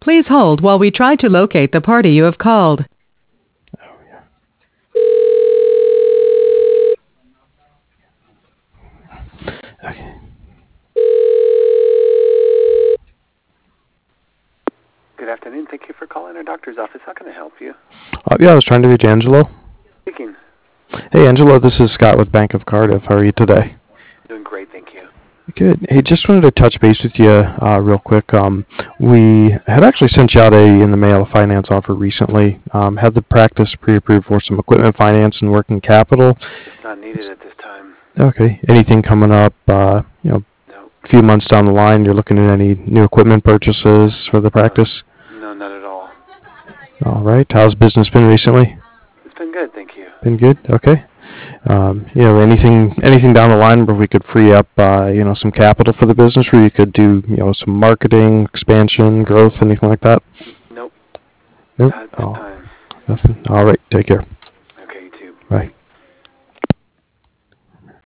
Please hold while we try to locate the party you have called. Okay. Good afternoon. Thank you for calling our doctor's office. How can I help you? Yeah, I was trying to reach Angelo. Speaking. Hey, Angelo, this is Scott with Bank of Cardiff. How are you today? Doing great, thank you. Good. Hey, just wanted to touch base with you real quick. We had actually sent you out in the mail a finance offer recently. Had the practice pre-approved for some equipment finance and working capital. It's not needed at this time. Okay. Anything coming up? No. A few months down the line, you're looking at any new equipment purchases for the practice? No, not at all. All right. How's business been recently? It's been good, thank you. Been good. Okay. Anything down the line where we could free up, some capital for the business, where you could do, some marketing, expansion, growth, anything like that? Nope. Nope. Not at this time. Nothing. All right. Take care. Okay, you too. Bye.